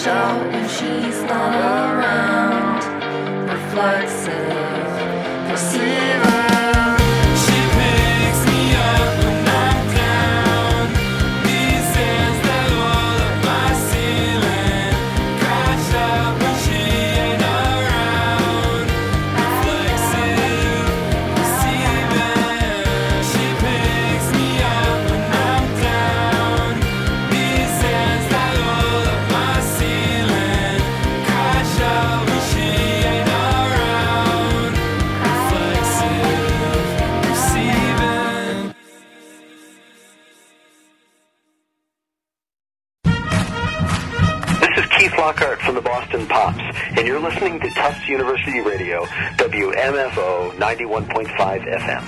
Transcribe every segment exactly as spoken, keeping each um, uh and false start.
out when she's not around. Reflexive, perceiving. She picks me up when I'm down. These hands that hold up my ceiling. Crash out when she ain't around. Reflexive, perceiving. She picks me up when I'm down. These hands that hold up my ceiling. Crash out when she ain't around. Reflexive, perceiving. This is Keith Lockhart from the Boston Pops, and you're listening to Tufts University Radio, W M F O ninety-one point five F M.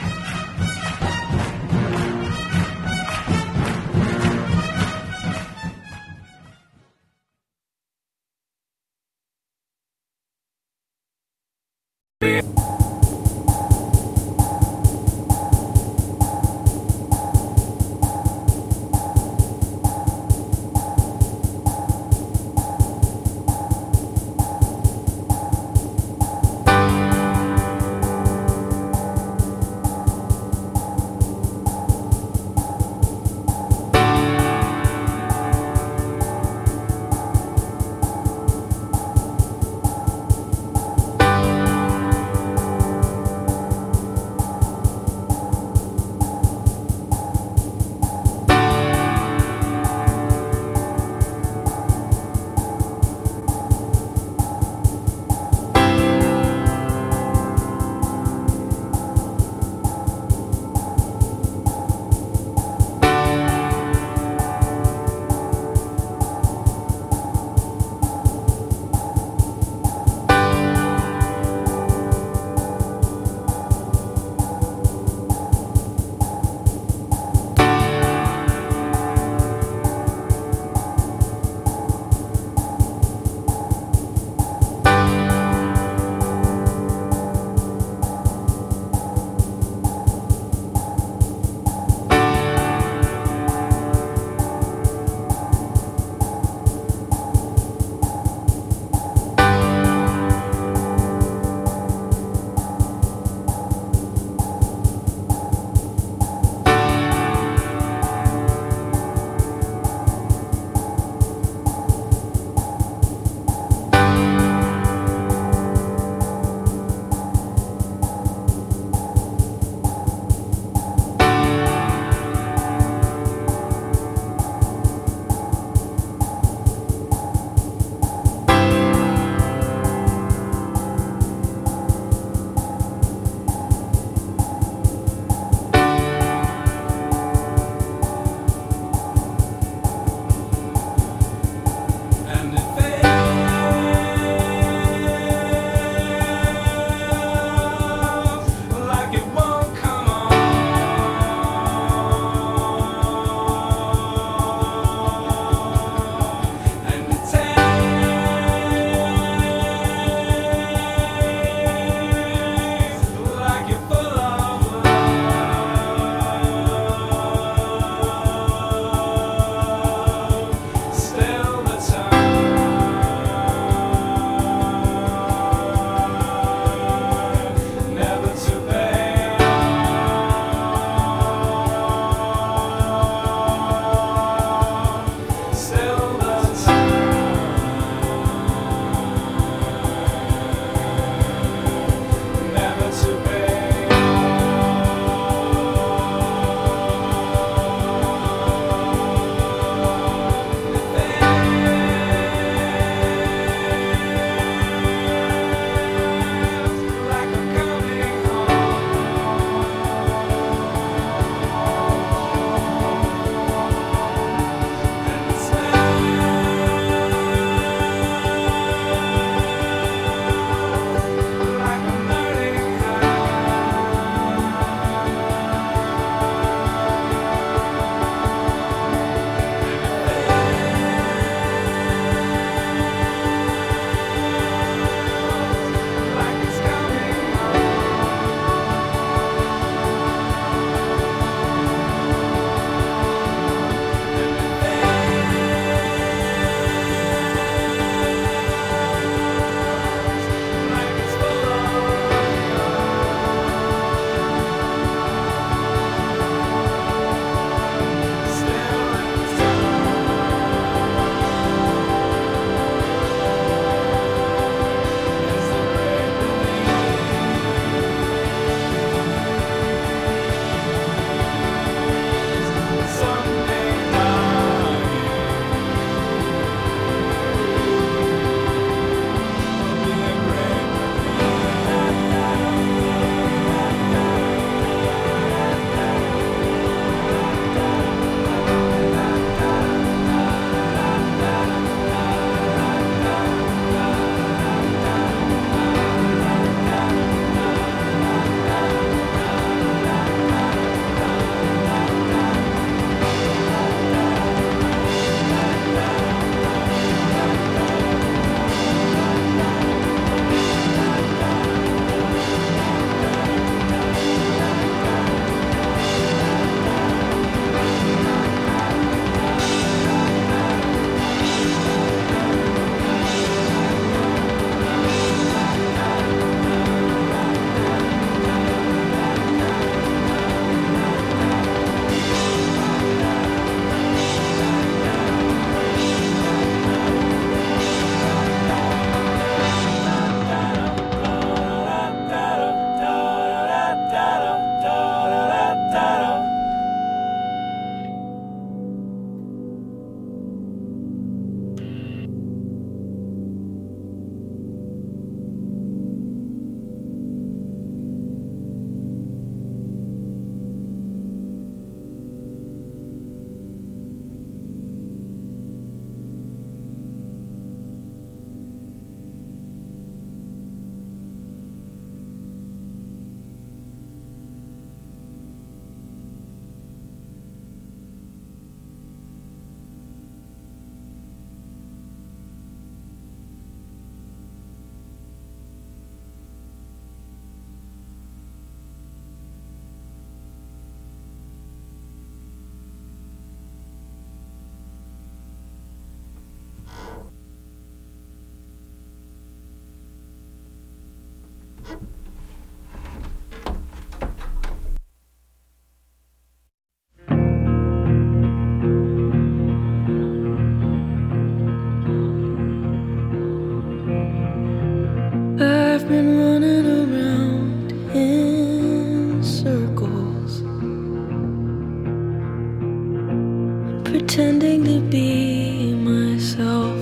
pretending to be myself.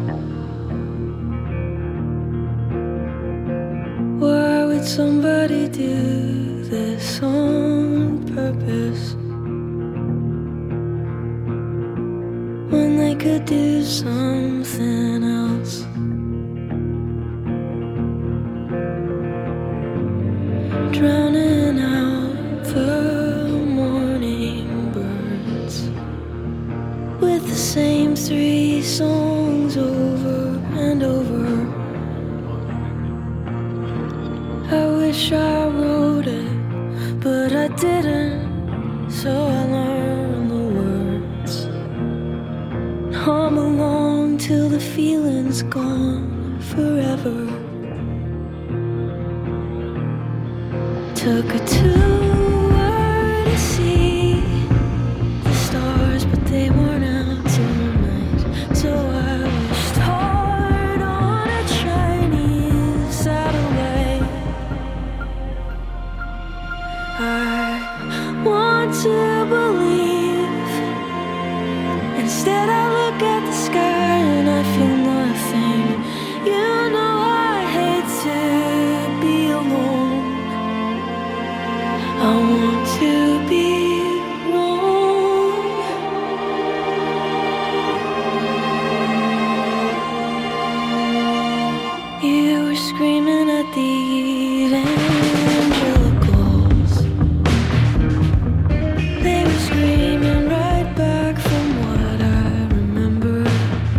Why would somebody do this on purpose when they could do something else? Drowning out the morning birds with the same three songs over and over. I wish I wrote it, but I didn't, so I learned the words. Hum along till the feeling's gone forever. Took a tour to see the stars, but they weren't out tonight. So I wished hard on a Chinese satellite. I want to believe. Instead I look at the sky and I feel nothing. You know I hate to be alone. I want to be wrong. You were screaming at the evangelicals. They were screaming right back from what I remember.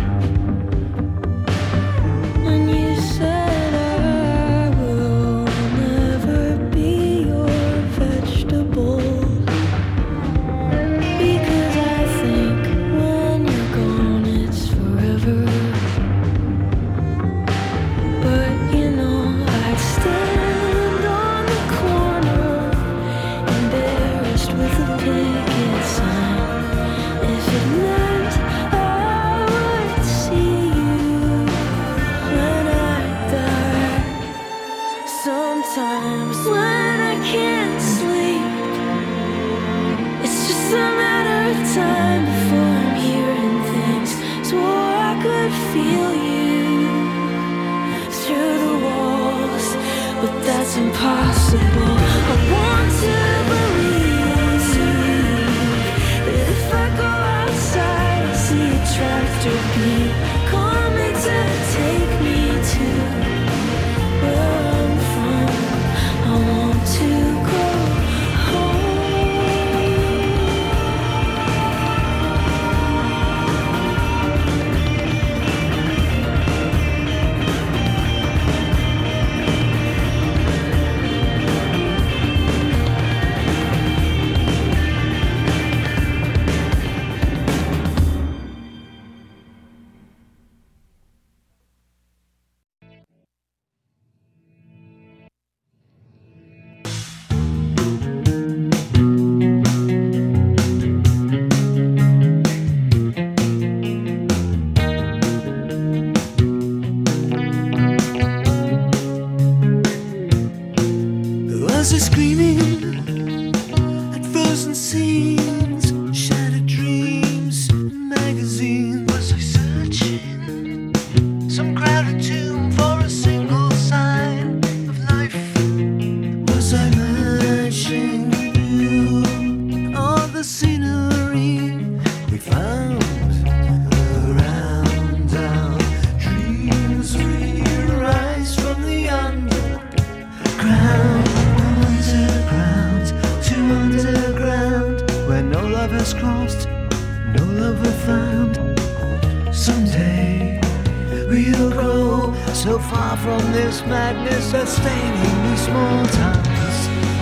And you said I will never be your vegetable, because I think when you're gone it's forever. But you know I'd stand on the corner, embarrassed with a picket sign, if it meant I would see you when I die. Sometimes when I can't sleep, it's just a matter of time before I'm hearing things. Swore I could feel you through the walls, but that's impossible. I want to believe that if I go outside, I see a tractor beam coming to take me to where I'm from. I want to go home. Was I screaming at frozen scenes, shattered dreams, and magazines? Was I searching some crowded tomb for a single sign of life? Was I matching you all the scenery we found around our dreams? We rise from the underground. Underground, to underground, where no love has crossed, no lover found. Someday we'll grow so far from this madness that's staining these small towns.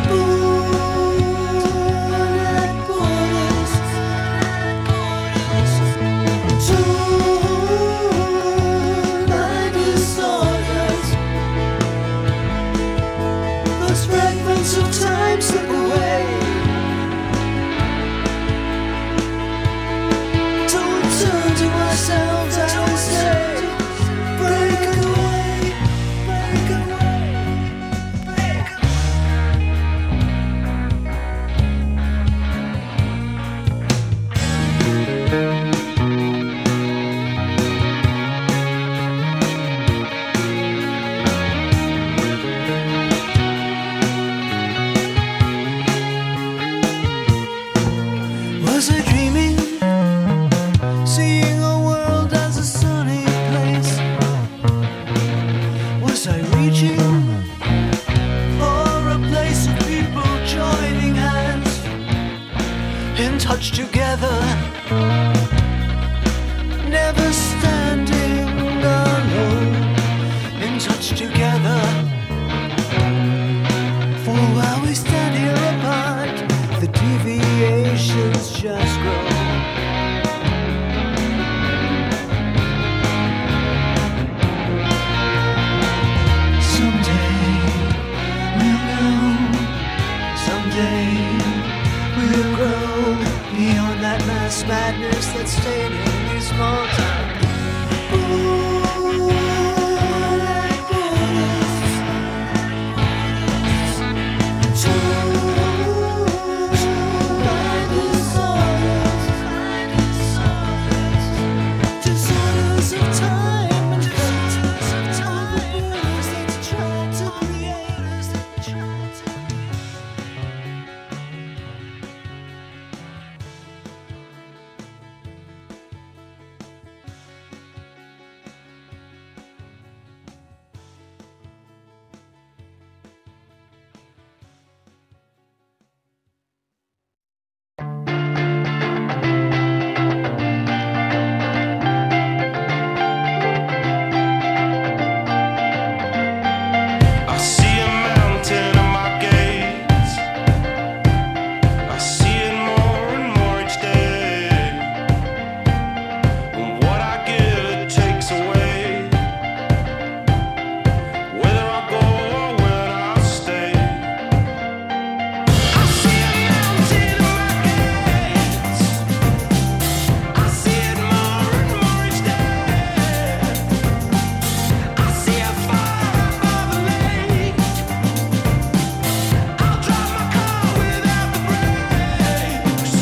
Born at borders, torn by disorders. Those fragments of time slip away. Don't turn to ourselves, I will say, break away, break away, break away. mass madness that's staying in these small towns. Ooh, like bullets. True, like disorders. Disorders of time and disorders of time. That try to create us, that try to. I see a mountain at my gates. I see it more and more each day. And what I give, it takes away. Whether I go or when I stay. I see a mountain at my gates. I see it more and more each day. I see a fire above the lake. I'll drive my car without the brakes.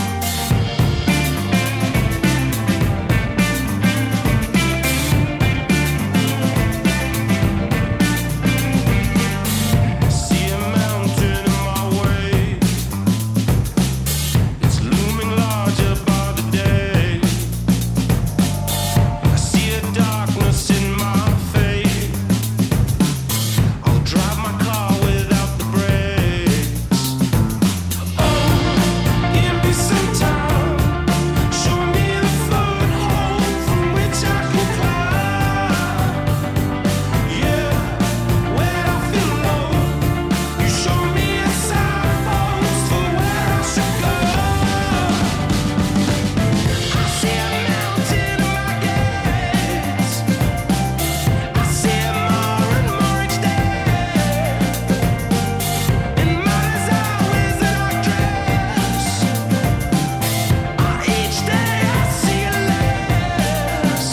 See a mountain in my way. It's looming larger by the day. I see a darkness in my fate. I'll drive my car without the brakes. Oh, give me some time. Show me the foothold from which I can climb. Yeah, when I feel low, you show me a signpost for where I should go. I see a mountain at my gates. I see it more and more each day. In my desire is an art dress. Each day I see it less.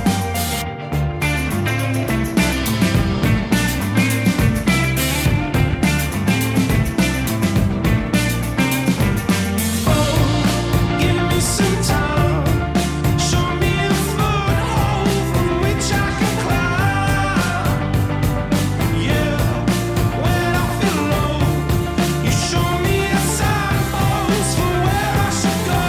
Oh, give me some time. Show me a foothold from which I can climb. Yeah, when I feel low, you show me a signpost for where I should go.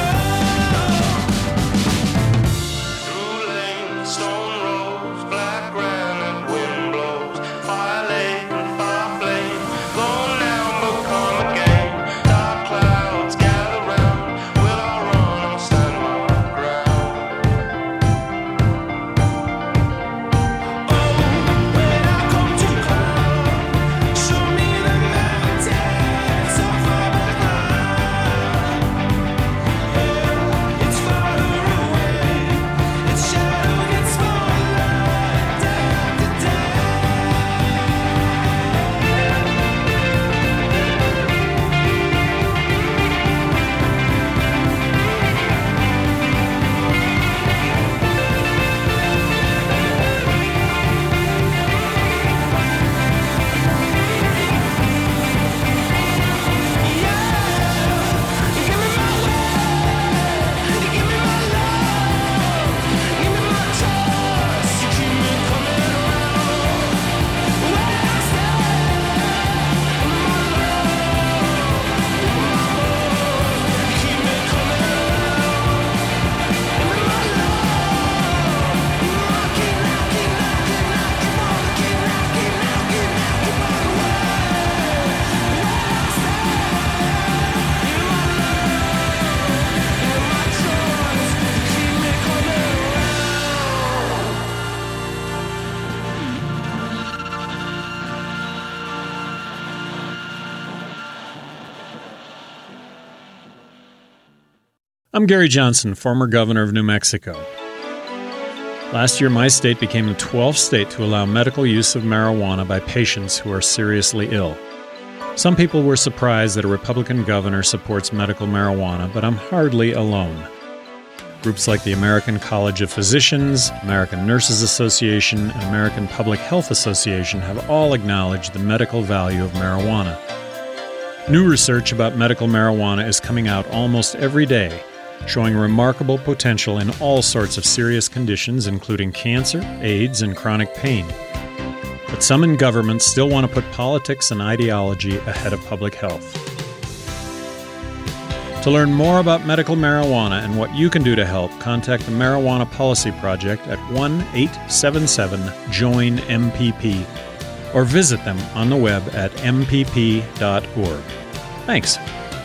Through lanes, stone roads, black granite, wind blows, fire lake and fire flame, gone now but come again. Dark clouds gather round, will I run or stand my ground? Oh, when I come to climb, show me the mountains so far behind. Yeah, it's farther away, its shadow gets smaller day after day. I'm Gary Johnson, former governor of New Mexico. Last year, my state became the twelfth state to allow medical use of marijuana by patients who are seriously ill. Some people were surprised that a Republican governor supports medical marijuana, but I'm hardly alone. Groups like the American College of Physicians, American Nurses Association, and American Public Health Association have all acknowledged the medical value of marijuana. New research about medical marijuana is coming out almost every day, showing remarkable potential in all sorts of serious conditions, including cancer, AIDS, and chronic pain. But some in government still want to put politics and ideology ahead of public health. To learn more about medical marijuana and what you can do to help, contact the Marijuana Policy Project at one eight seven seven join M P P or visit them on the web at m p p dot org. Thanks.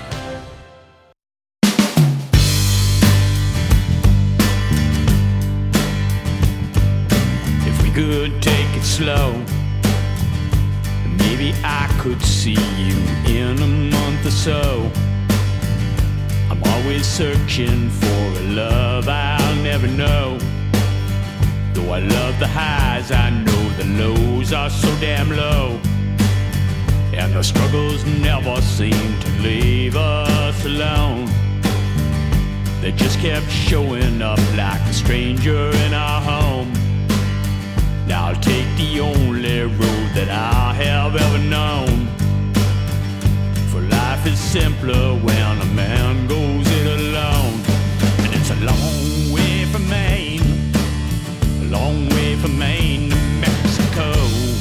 If we could take it slow, maybe I could see you in a month or so. I'm always searching for a love I'll never know. Though I love the highs, I know the lows are so damn low. And the struggles never seem to leave us alone. They just kept showing up like a stranger in our home. Now I'll take the only road that I have ever known. For life is simpler when a man goes it alone. And it's a long way from Maine, a long way from Maine to Mexico.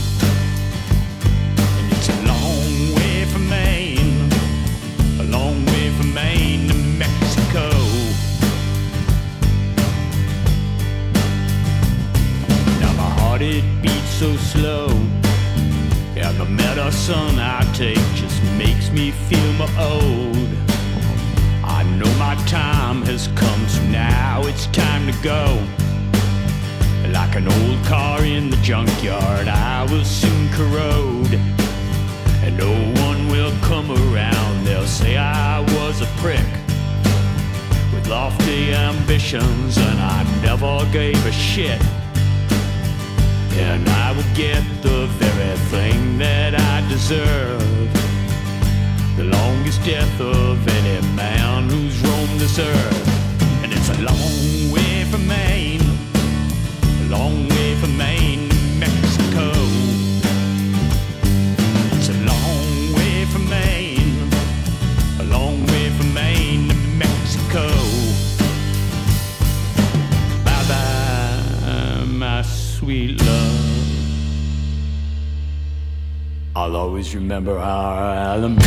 And it's a long way from Maine, a long way from Maine to Mexico. Now my heart, it beats so slow, and the medicine I take just makes me feel my old. I know my time has come, so now it's time to go. Like an old car in the junkyard, I will soon corrode. And no one will come around, they'll say I was a prick with lofty ambitions, and I never gave a shit. And I will get the very thing that I deserve, the longest death of any man who's roamed this earth. And it's a long way from Maine, a long way from Maine to Mexico. It's a long way from Maine, a long way from Maine to Mexico. Bye-bye, my sweet love. I'll always remember our Alamo.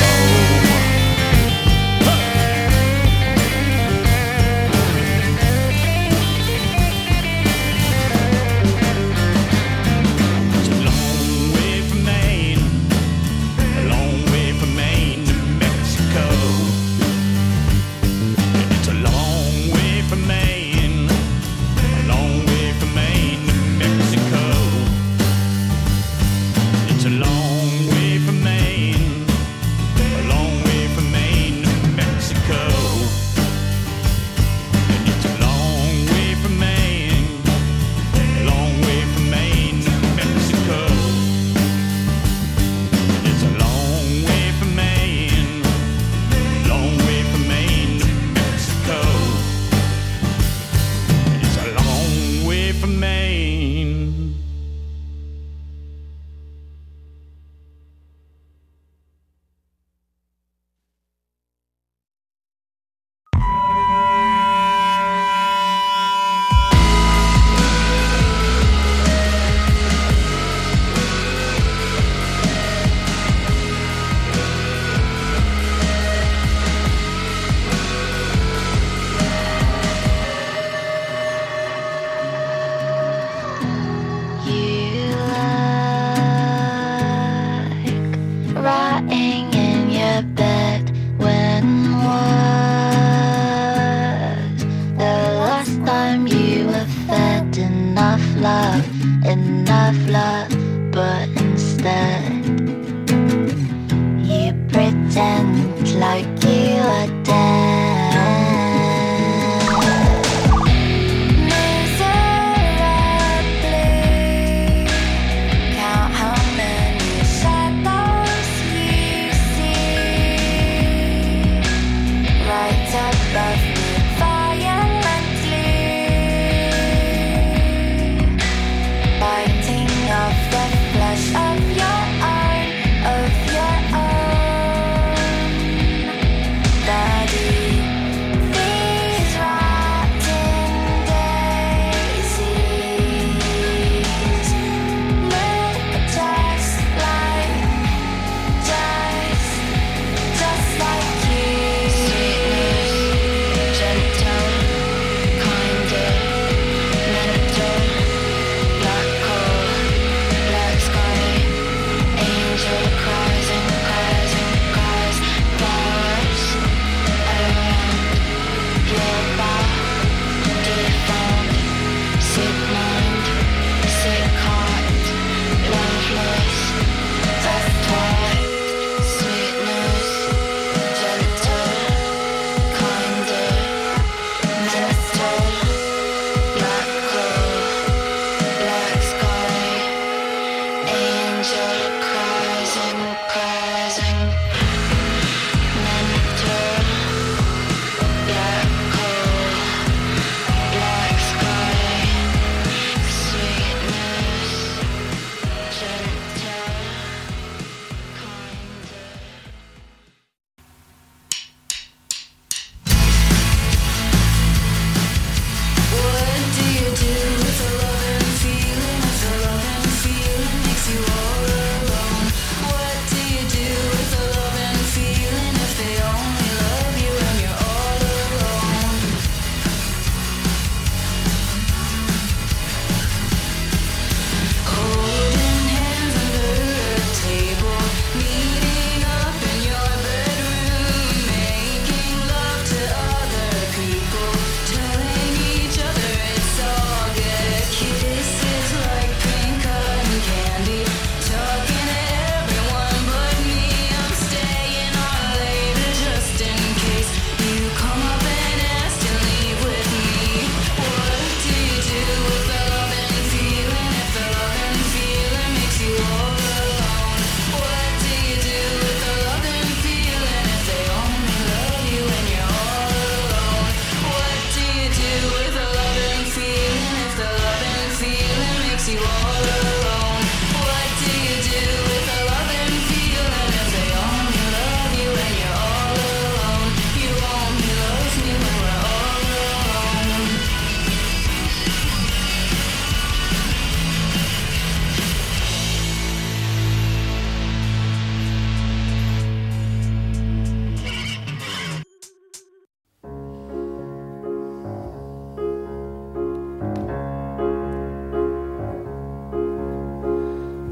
Right above me, violently.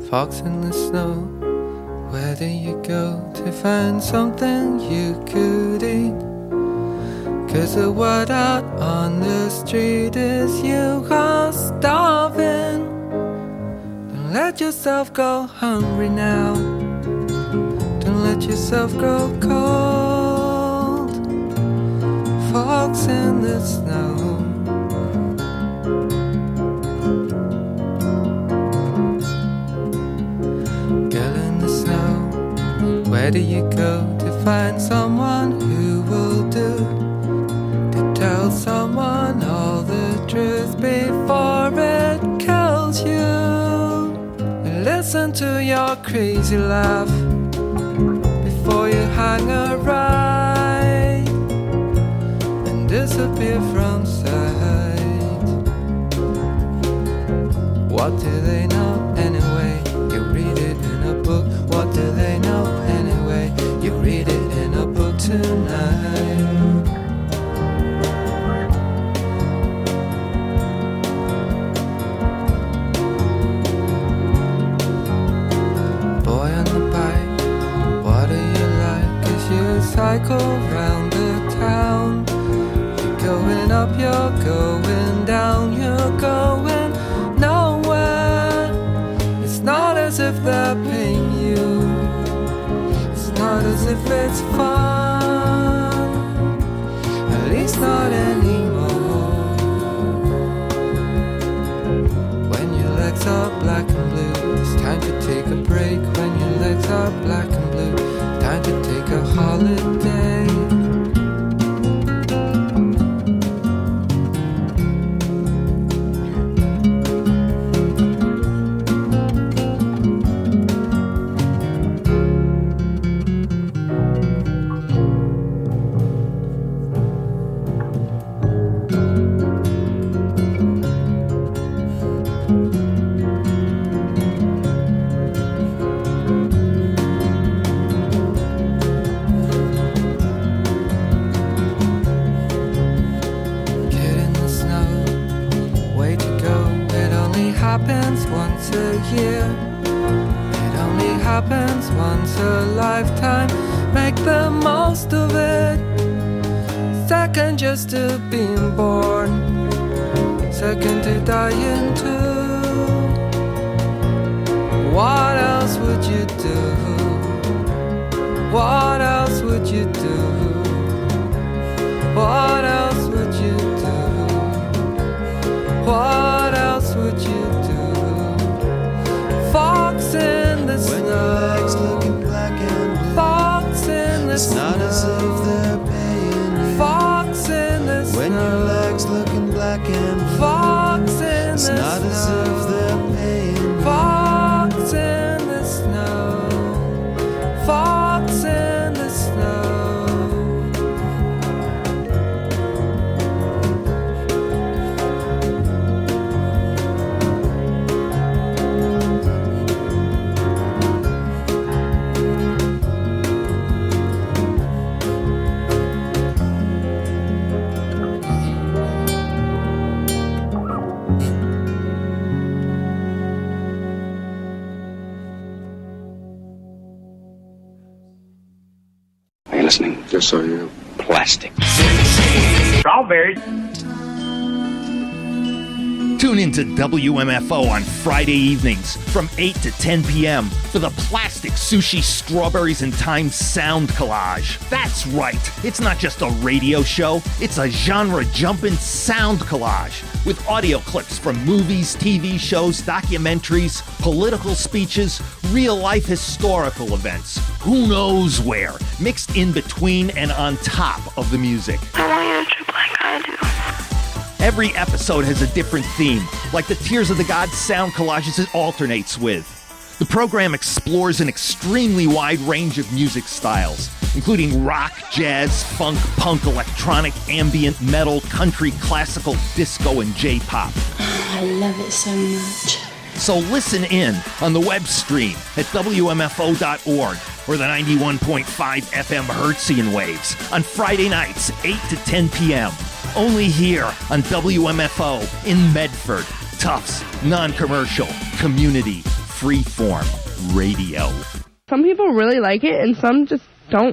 Fox in the snow, where do you go to find something you could eat? 'Cause the word out on the street is you are starving. Don't let yourself go hungry now. Don't let yourself grow cold. Fox in the snow. Girl in the snow, where do you go to find someone who will do? To tell someone all the truth before it kills you. And listen to your crazy laugh before you hang a right and disappear from sight. What do they know anyway? You read it in a book. What do they know anyway? You read it in a book tonight. Boy on the bike, what do you like? 'Cause you cycle round the town. You're going up, you're going down, you're going nowhere. It's not as if they're paying you. It's not as if it's fun. At least not anymore. When your legs are black and blue, it's time to take a break. When your legs are black and blue, time to take a holiday. Kid in the snow, way to go. It only happens once a year. It only happens once a lifetime. Make the most of it. Second just to being born. Second to dying too. What else would you do? What else would you do? What else would you do? What else would you do? Fox in the When your legs snow. looking black and blue, Fox in the it's not as if snow. they're paying you. Fox in the When your snow. legs looking black and blue, Fox in it's the not as if snow. they're paying you. Fox in the snow. Fox in the snow. Are you listening? Yes, I am. Plastic. Tune in to W M F O on Friday evenings from eight to ten p.m. for the Plastic Sushi Strawberries and Time Sound Collage. That's right, it's not just a radio show, it's a genre-jumping sound collage with audio clips from movies, T V shows, documentaries, political speeches, real-life historical events, who knows where, mixed in between and on top of the music. I want you to trip like I do. Every episode has a different theme, like the Tears of the Gods sound collages it alternates with. The program explores an extremely wide range of music styles, including rock, jazz, funk, punk, electronic, ambient, metal, country, classical, disco, and J-pop. I love it so much. So listen in on the web stream at W M F O dot org or the ninety-one point five F M Hertzian waves on Friday nights, eight to ten p.m. Only here on W M F O in Medford. Tufts, non-commercial, community, Freeform Radio. Some people really like it and some just don't.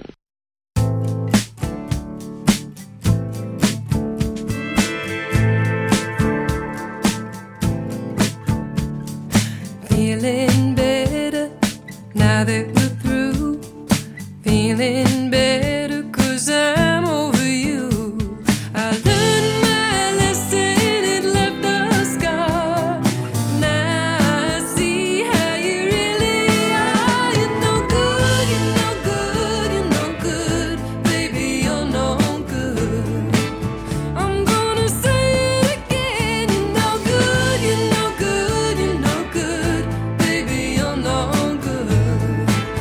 Feeling better now that we're through. Feeling better 'cause I'm over you. I learned my lesson, it left a scar. Now I see how you really are. You're no good, you're no good, you're no good. Baby, you're no good. I'm gonna say it again. You're no good, you're no good, you're no good. Baby, you're no good.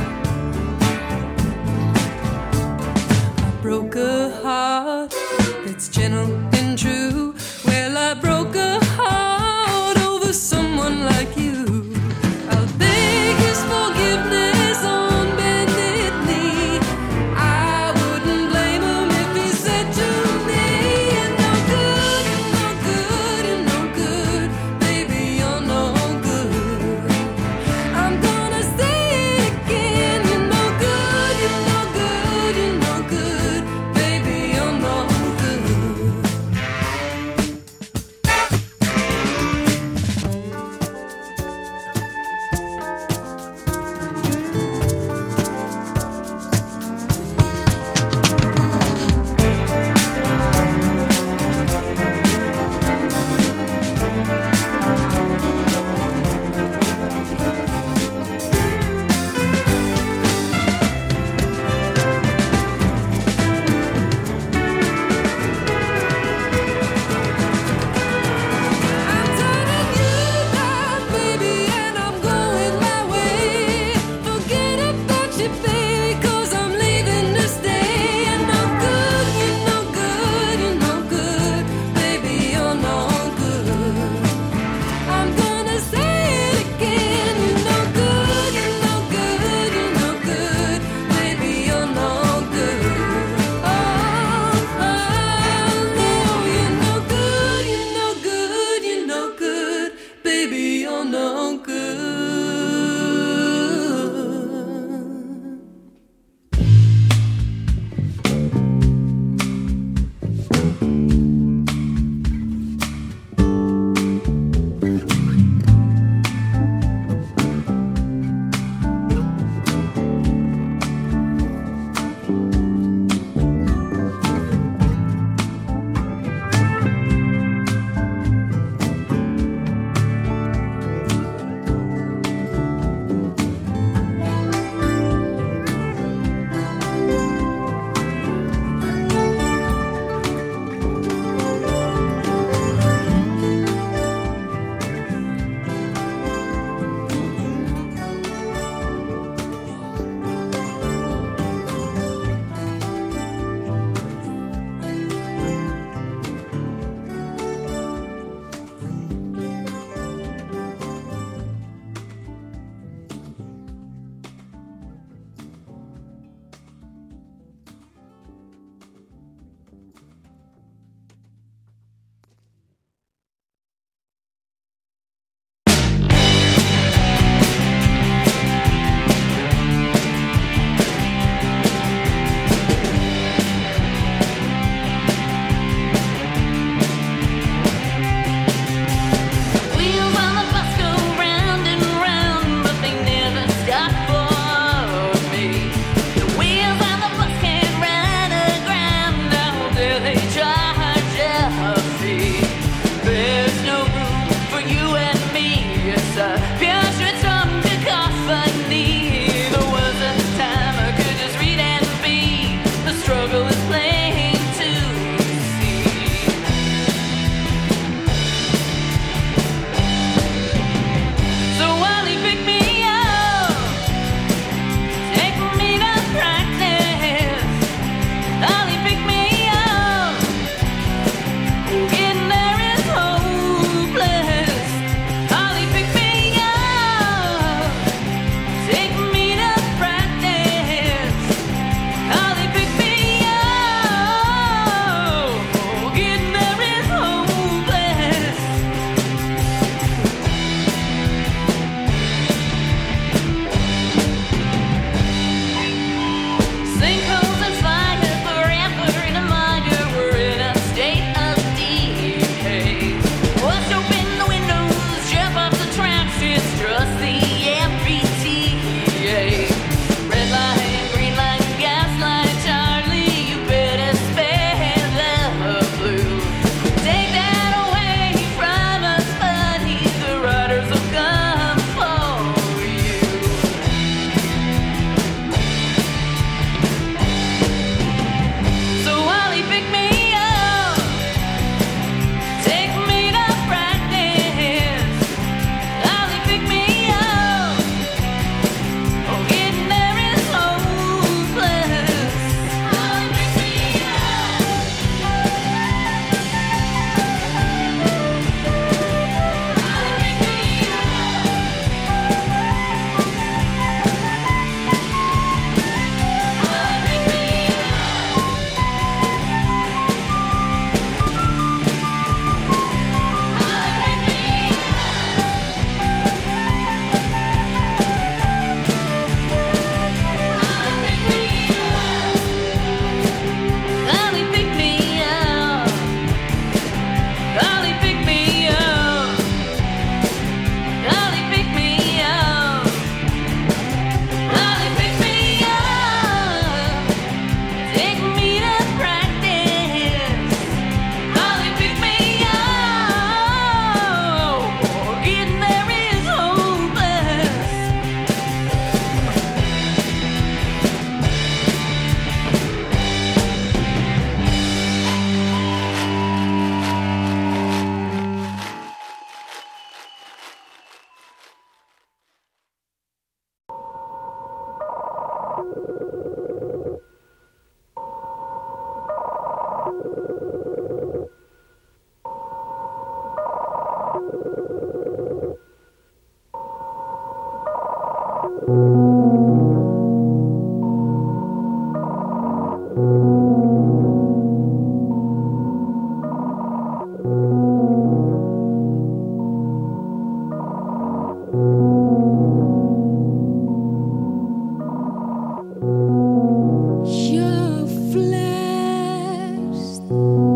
Your flesh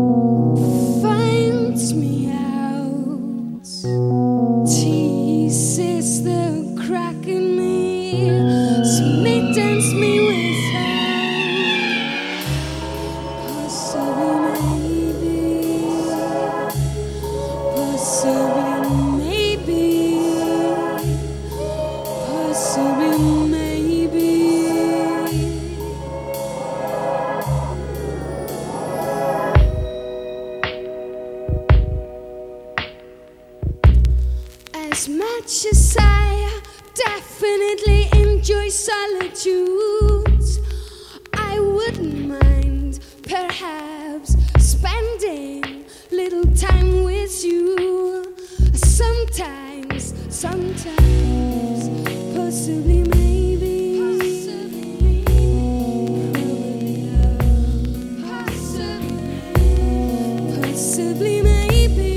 finds me out, teases the crack in me, smittens me with sound. Possibly, maybe, possibly, maybe, possibly, maybe. As much as I definitely enjoy solitude, I wouldn't mind perhaps spending little time with you. Sometimes, sometimes, possibly, maybe, possibly, probably love, possibly, possibly, maybe.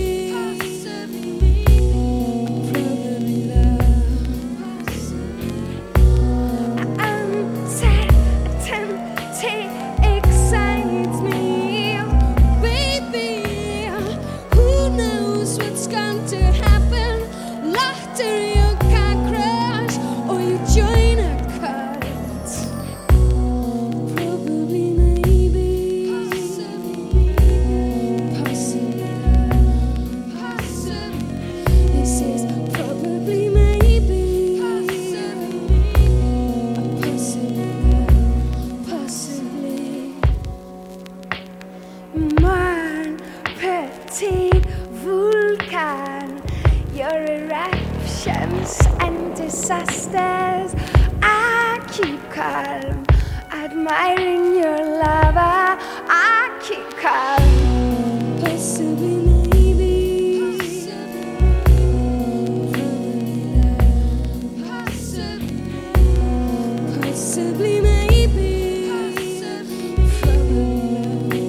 Excites me, baby. Who knows what's going to happen? Laughter, you can crash, or you join a cult. Probably, maybe, possibly, possibly. This is probably, maybe, possibly, possibly. Mon petit vulcan, your eruptions and disasters. I keep calm, admiring your lava. I keep calm. Possibly, maybe, possibly, possibly, maybe, probably.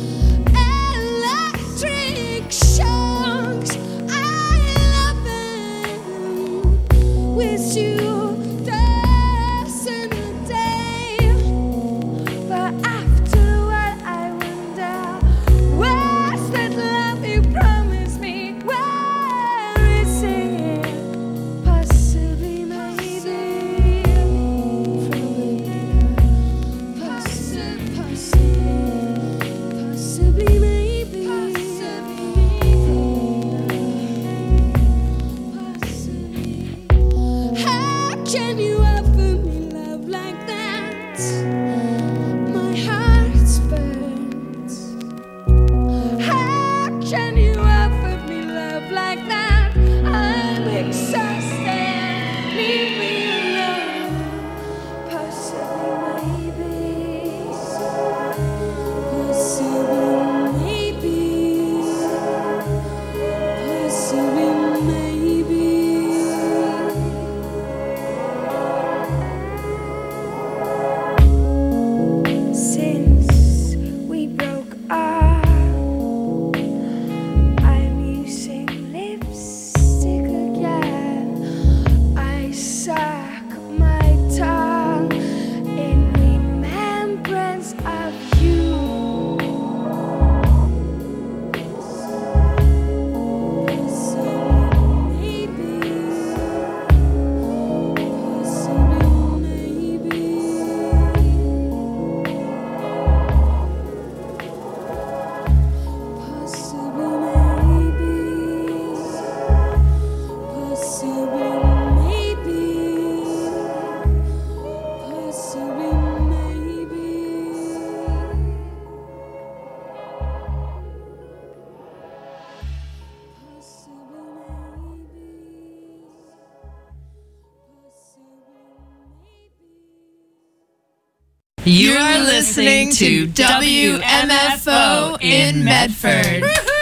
Electric shocks, I love them. With you, days in a day. But after a while, I wonder, where's that love you promised me? Where is it? Possibly, maybe, probably, possibly, possibly, maybe, how can you offer me love like that? My heart burns. How can you offer me love like that? I'm exhausted. Leave me alone. Possibly, maybe, possibly, maybe, possibly, maybe. Since we broke up, I'm using lipstick again. I suck my tongue in remembrance of you. Possibly, maybe, possibly, maybe. Possibly, maybe, possibly, maybe, possibly, maybe. You are listening to W M F O in Medford.